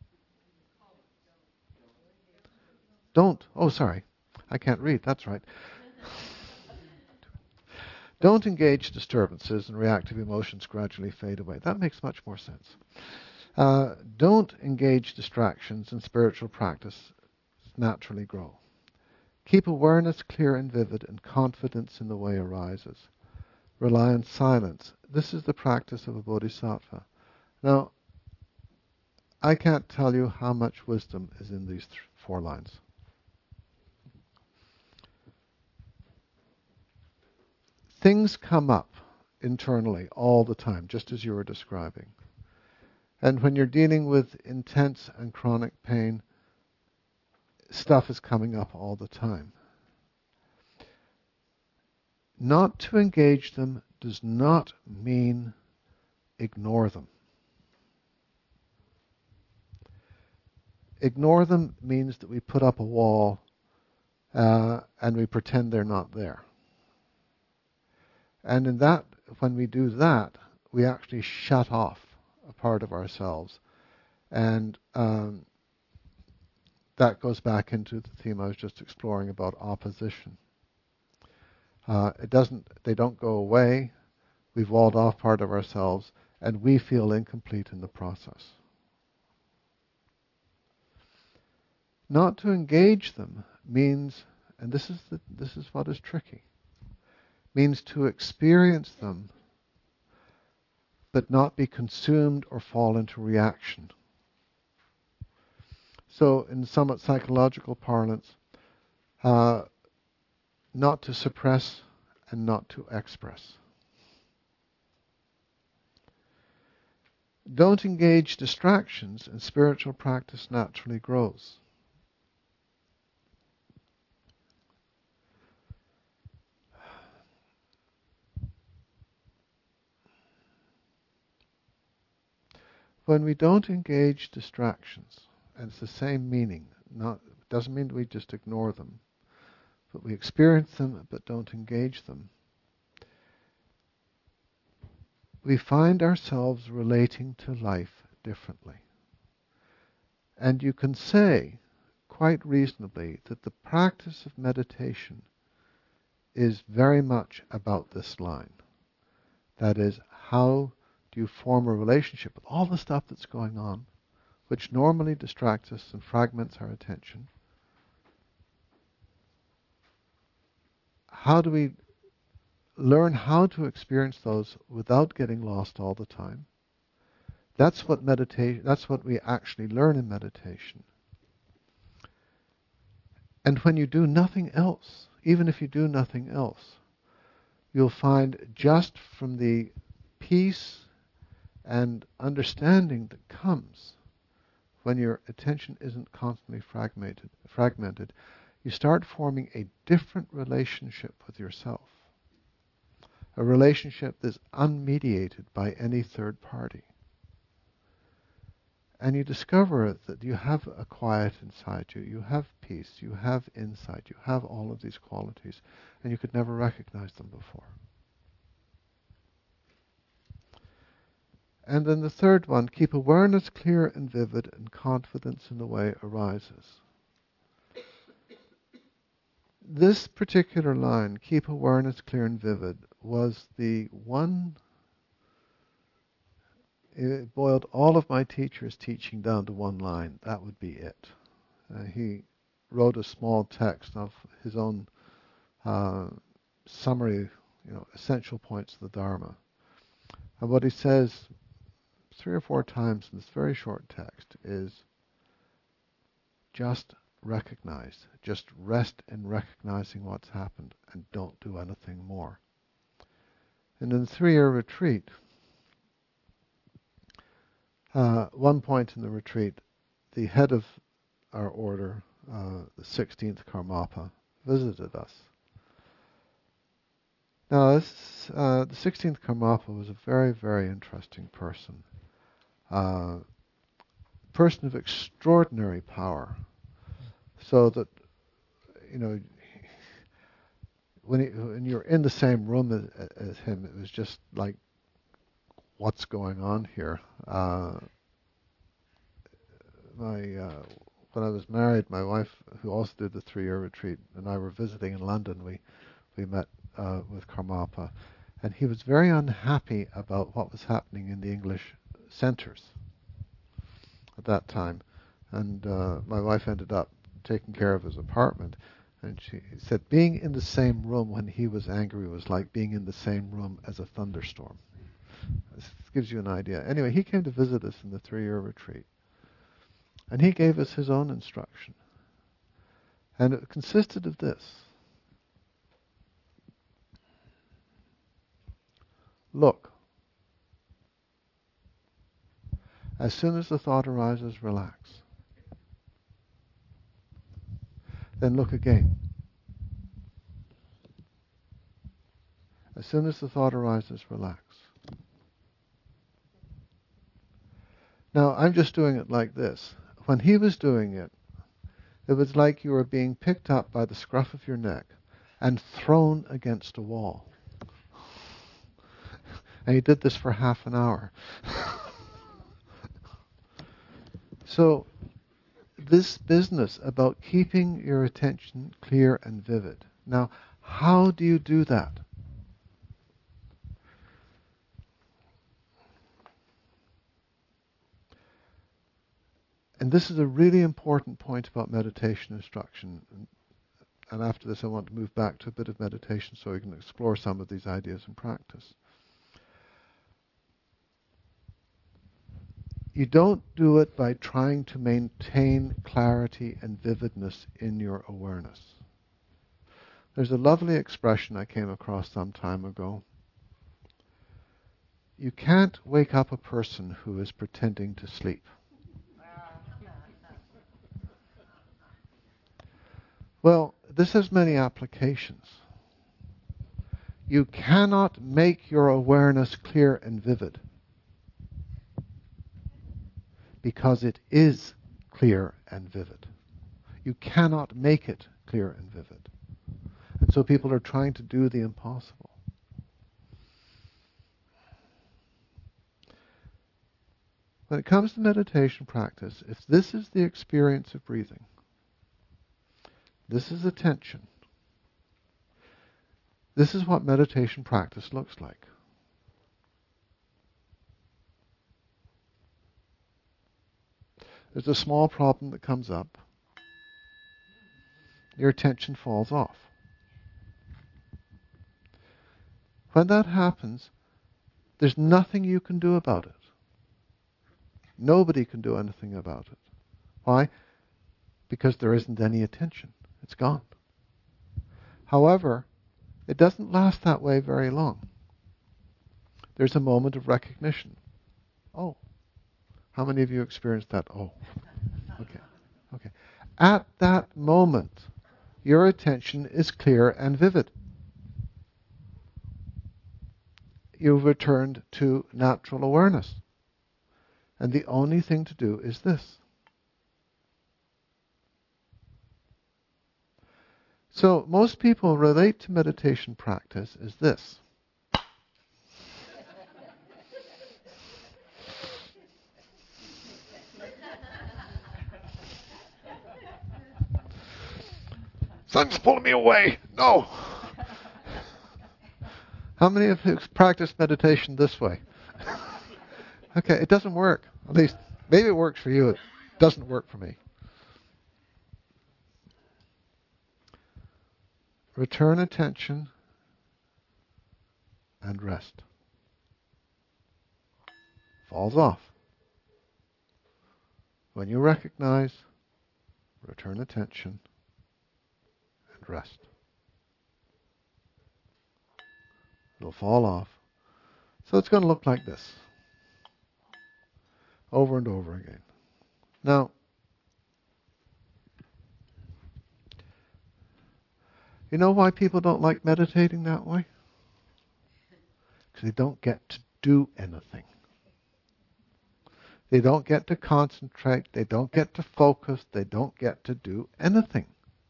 Don't. Oh, sorry. I can't read. That's right. Don't engage disturbances and reactive emotions gradually fade away. That makes much more sense. Don't engage distractions and spiritual practice naturally grow. Keep awareness clear and vivid and confidence in the way arises. Rely on silence. This is the practice of a bodhisattva. Now, I can't tell you how much wisdom is in these 4 lines. Things come up internally all the time, just as you were describing. And when you're dealing with intense and chronic pain, stuff is coming up all the time. Not to engage them does not mean ignore them. Ignore them means that we put up a wall and we pretend they're not there. And in that, when we do that, we actually shut off a part of ourselves. And that goes back into the theme I was just exploring about opposition. They don't go away. We've walled off part of ourselves, and we feel incomplete in the process. Not to engage them means, and this is what is tricky, means to experience them, but not be consumed or fall into reaction. So, in somewhat psychological parlance, not to suppress and not to express. Don't engage distractions, and spiritual practice naturally grows. When we don't engage distractions, and it's the same meaning, doesn't mean we just ignore them, but we experience them but don't engage them, we find ourselves relating to life differently. And you can say, quite reasonably, that the practice of meditation is very much about this line. That is, how do you form a relationship with all the stuff that's going on, which normally distracts us and fragments our attention? How do we learn how to experience those without getting lost all the time? That's what we actually learn in meditation. And when you do nothing else, even if you do nothing else, you'll find just from the peace and understanding that comes when your attention isn't constantly fragmented, you start forming a different relationship with yourself. A relationship that's unmediated by any third party. And you discover that you have a quiet inside you, you have peace, you have insight, you have all of these qualities, and you could never recognize them before. And then the third one, keep awareness clear and vivid and confidence in the way arises. This particular line, keep awareness clear and vivid, was the one. It boiled all of my teachers' teaching down to one line. That would be it. He wrote a small text of his own summary, essential points of the Dharma. And what he says 3 or 4 times in this very short text is just recognize, just rest in recognizing what's happened and don't do anything more. And in the 3-year retreat, one point in the retreat, the head of our order, the 16th Karmapa, visited us. Now, the 16th Karmapa was a very, very interesting person. Person of extraordinary power. So that, when you're in the same room as him, it was just like, what's going on here? When I was married, my wife, who also did the 3-year retreat, and I were visiting in London. We met with Karmapa, and he was very unhappy about what was happening in the English centres at that time. And my wife ended up taking care of his apartment, and she said being in the same room when he was angry was like being in the same room as a thunderstorm. This gives you an idea. Anyway, he came to visit us in the 3-year retreat. And he gave us his own instruction. And it consisted of this. Look. As soon as the thought arises, relax. Then look again. As soon as the thought arises, relax. Now, I'm just doing it like this. When he was doing it, it was like you were being picked up by the scruff of your neck and thrown against a wall. And he did this for half an hour. So, this business about keeping your attention clear and vivid. Now, how do you do that? And this is a really important point about meditation instruction. And after this I want to move back to a bit of meditation so we can explore some of these ideas in practice. You don't do it by trying to maintain clarity and vividness in your awareness. There's a lovely expression I came across some time ago. You can't wake up a person who is pretending to sleep. Well, this has many applications. You cannot make your awareness clear and vivid because it is clear and vivid. You cannot make it clear and vivid. And so people are trying to do the impossible. When it comes to meditation practice, if this is the experience of breathing, this is attention. This is what meditation practice looks like. There's a small problem that comes up. Your attention falls off. When that happens, there's nothing you can do about it. Nobody can do anything about it. Why? Because there isn't any attention. It's gone. However, it doesn't last that way very long. There's a moment of recognition. Oh. How many of you experienced that? Oh. Okay. At that moment, your attention is clear and vivid. You've returned to natural awareness. And the only thing to do is this. So most people relate to meditation practice as this. Something's pulling me away. No. How many of you practiced meditation this way? Okay, it doesn't work. At least, maybe it works for you. It doesn't work for me. Return attention and rest. Falls off. When you recognize, return attention and rest. It'll fall off. So it's going to look like this. Over and over again. Now, you know why people don't like meditating that way? Because they don't get to do anything. They don't get to concentrate. They don't get to focus. They don't get to do anything.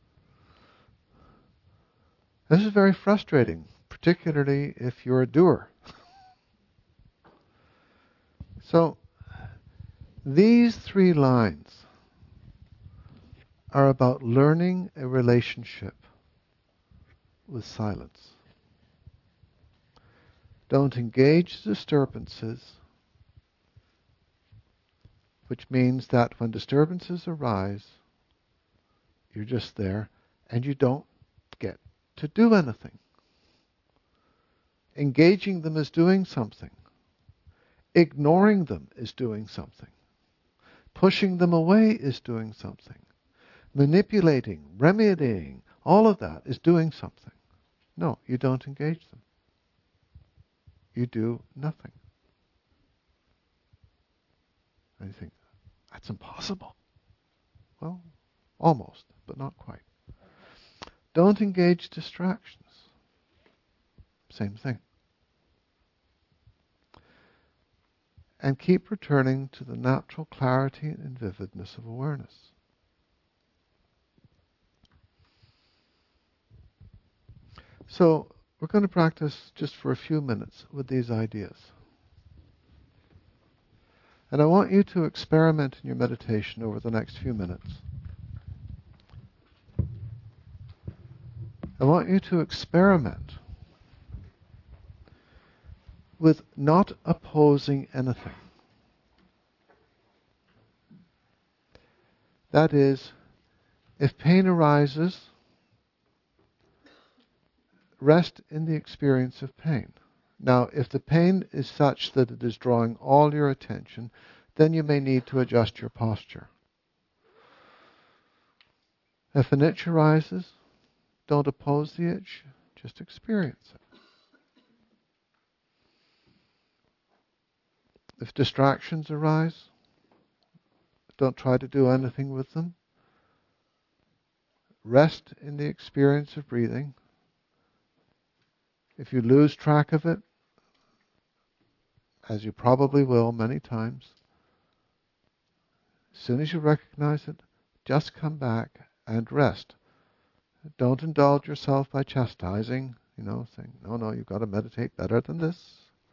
This is very frustrating, particularly if you're a doer. So, these 3 lines are about learning a relationship with silence. Don't engage disturbances, which means that when disturbances arise, you're just there and you don't get to do anything. Engaging them is doing something. Ignoring them is doing something. Pushing them away is doing something. Manipulating, remedying, all of that is doing something. No, you don't engage them. You do nothing. And you think, that's impossible. Well, almost, but not quite. Don't engage distractions. Same thing. And keep returning to the natural clarity and vividness of awareness. So, we're going to practice just for a few minutes with these ideas. And I want you to experiment in your meditation over the next few minutes. I want you to experiment with not opposing anything. That is, if pain arises, rest in the experience of pain. Now, if the pain is such that it is drawing all your attention, then you may need to adjust your posture. If an itch arises, don't oppose the itch, just experience it. If distractions arise, don't try to do anything with them. Rest in the experience of breathing. If you lose track of it, as you probably will many times, as soon as you recognize it, just come back and rest. Don't indulge yourself by chastising, saying, no, you've got to meditate better than this.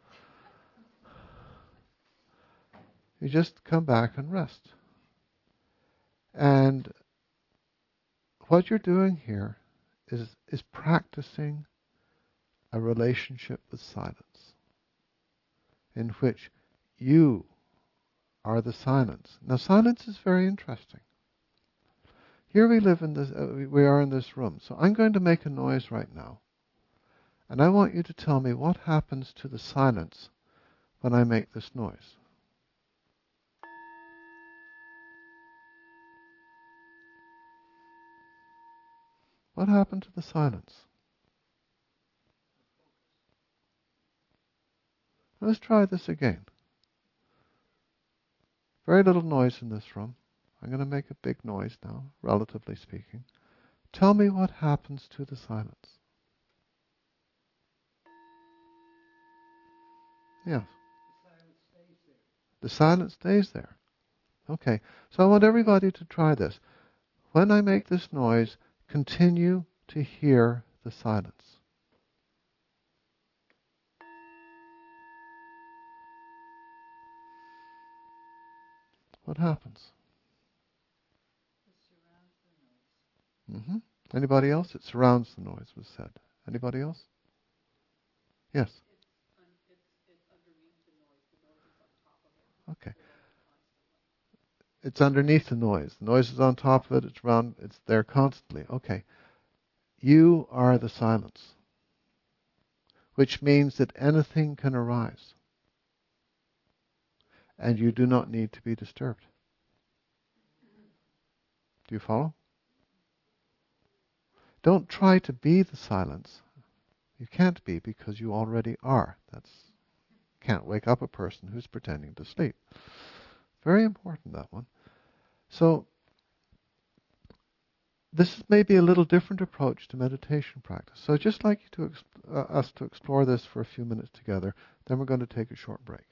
You just come back and rest. And what you're doing here is practicing a relationship with silence, in which you are the silence. Now, silence is very interesting. Here we live in this. We are in this room. So I'm going to make a noise right now, and I want you to tell me what happens to the silence when I make this noise. What happened to the silence? Let's try this again. Very little noise in this room. I'm going to make a big noise now, relatively speaking. Tell me what happens to the silence. Yes. The silence stays there. Okay, so I want everybody to try this. When I make this noise, continue to hear the silence. What happens? Mm-hmm. Anybody else? It surrounds the noise, was said. Anybody else? Yes. Okay. It's underneath the noise. The noise is on top of it. It's around. It's there constantly. Okay. You are the silence, which means that anything can arise, and you do not need to be disturbed. Do you follow? Don't try to be the silence. You can't be because you already are. Can't wake up a person who's pretending to sleep. Very important, that one. So, this may be a little different approach to meditation practice. So I'd just like you us to explore this for a few minutes together. Then we're going to take a short break.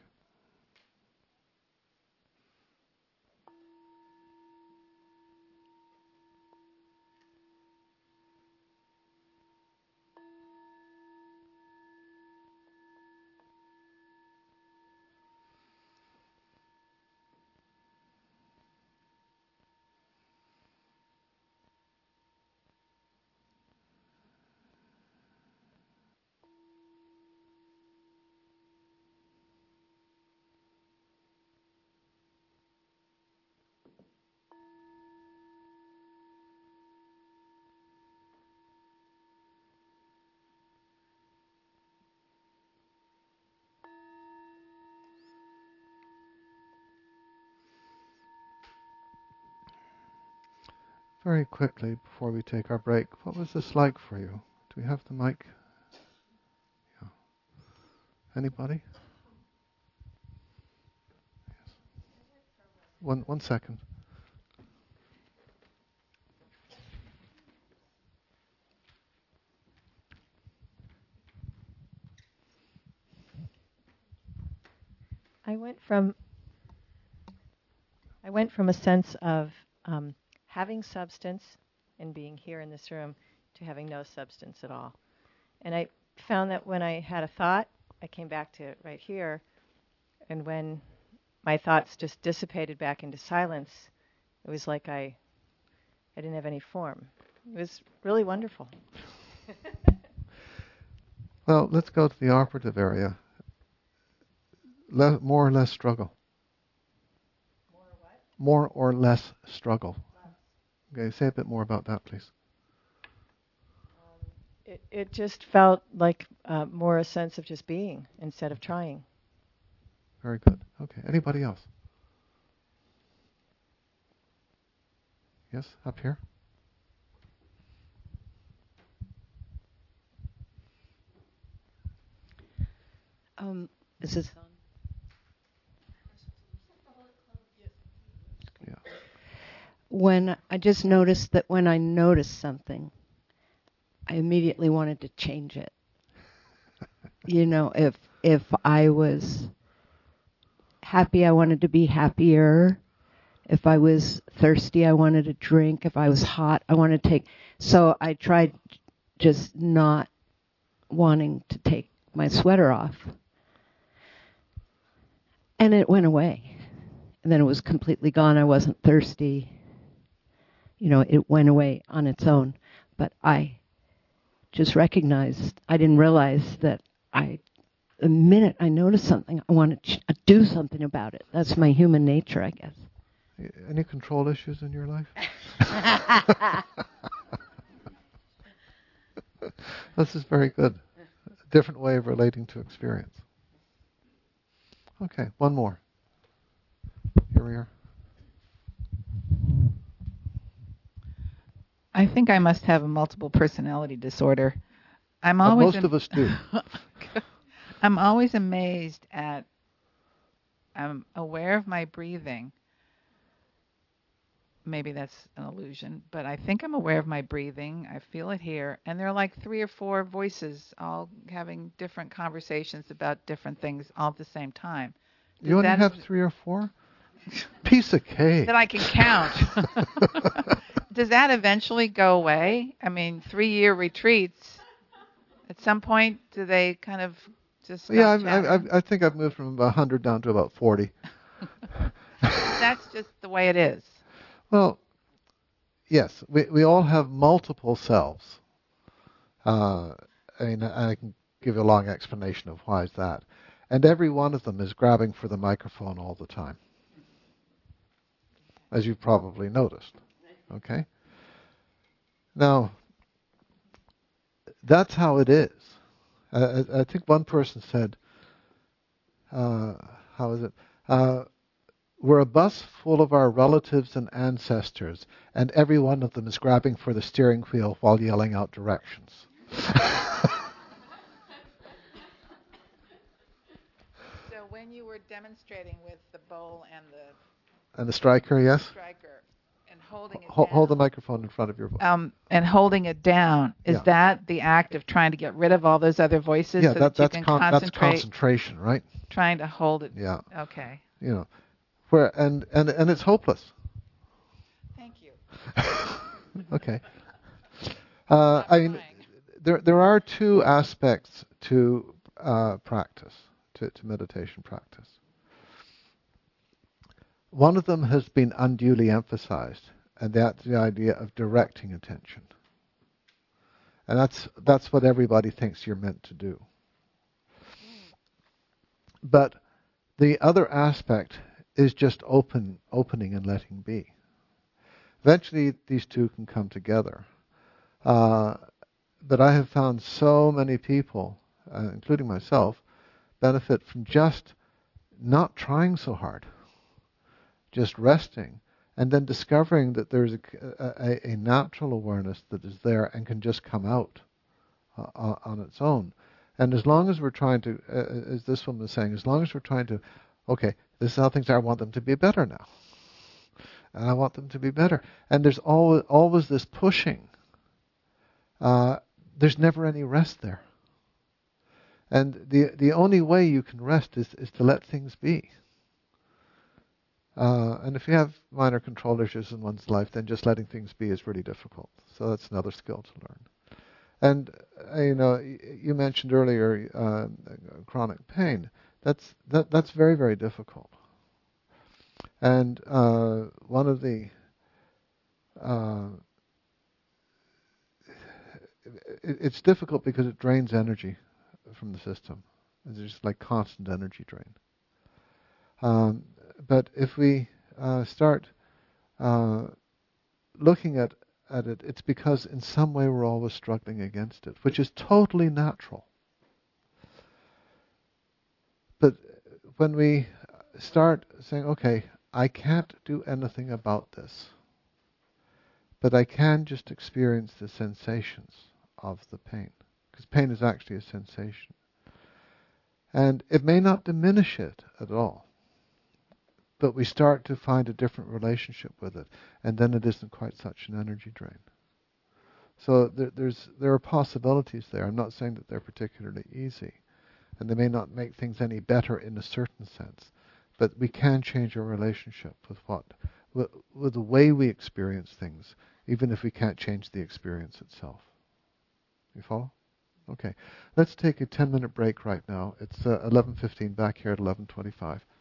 Very quickly, before we take our break, what was this like for you? Do we have the mic? Yeah. Anybody? Yes. One second. I went from a sense of having substance and being here in this room to having no substance at all. And I found that when I had a thought, I came back to it right here. And when my thoughts just dissipated back into silence, it was like I didn't have any form. It was really wonderful. Well, let's go to the operative area. More or less struggle. More what? More or less struggle. Okay, say a bit more about that, please. It just felt like more a sense of just being instead of trying. Very good. Okay, anybody else? Yes, up here. Is this on? Yeah. When I just noticed that when I noticed something, I immediately wanted to change it. You know, if I was happy, I wanted to be happier. If I was thirsty, I wanted to drink. If I was hot, I wanted to take. So I tried just not wanting to take my sweater off. And it went away. And then it was completely gone. I wasn't thirsty. You know, it went away on its own. But I just recognized, I didn't realize that the minute I noticed something, I want to do something about it. That's my human nature, I guess. Any control issues in your life? This is very good. A different way of relating to experience. Okay, one more. Here we are. I think I must have a multiple personality disorder. Most of us do. I'm always amazed at, I'm aware of my breathing. Maybe that's an illusion, but I think I'm aware of my breathing. I feel it here. And there are like 3 or 4 voices all having different conversations about different things all at the same time. You only have 3 or 4? Piece of cake. That I can count. Does that eventually go away? I mean, 3-year retreats, at some point, do they kind of just stop chattering? I think I've moved from about 100 down to about 40. That's just the way it is. Well, yes, we all have multiple selves. I can give you a long explanation of why is that. And every one of them is grabbing for the microphone all the time, as you've probably noticed. Okay? Now, that's how it is. I think one person said, how is it? We're a bus full of our relatives and ancestors, and every one of them is grabbing for the steering wheel while yelling out directions. So when you were demonstrating with the bowl and the striker, yes? striker and holding it down. Hold the microphone in front of your voice. And holding it down, is that the act of trying to get rid of all those other voices so that you can concentrate? That's concentration, right? Trying to hold it. Yeah. Okay. And it's hopeless. Thank you. Okay. There are 2 aspects to practice, to meditation practice. One of them has been unduly emphasized, and that's the idea of directing attention. And that's what everybody thinks you're meant to do. But the other aspect is just opening and letting be. Eventually, these 2 can come together. But I have found so many people, including myself, benefit from just not trying so hard, just resting, and then discovering that there's a natural awareness that is there and can just come out on its own. And as long as we're trying to, as this woman was saying, as long as we're trying to, okay, this is how things are, I want them to be better now. And I want them to be better. And there's always this pushing. There's never any rest there. And the only way you can rest is to let things be. And if you have minor control issues in one's life, then just letting things be is really difficult. So that's another skill to learn. And you mentioned earlier chronic pain. That's very, very difficult. And one of the it's difficult because it drains energy from the system. There's like constant energy drain. But if we start looking at it, it's because in some way we're always struggling against it, which is totally natural. But when we start saying, okay, I can't do anything about this, but I can just experience the sensations of the pain, because pain is actually a sensation. And it may not diminish it at all, but we start to find a different relationship with it, and then it isn't quite such an energy drain. So there are possibilities there. I'm not saying that they're particularly easy, and they may not make things any better in a certain sense, but we can change our relationship with the way we experience things, even if we can't change the experience itself. You follow? Okay. Let's take a 10-minute break right now. It's 11:15, back here at 11:25.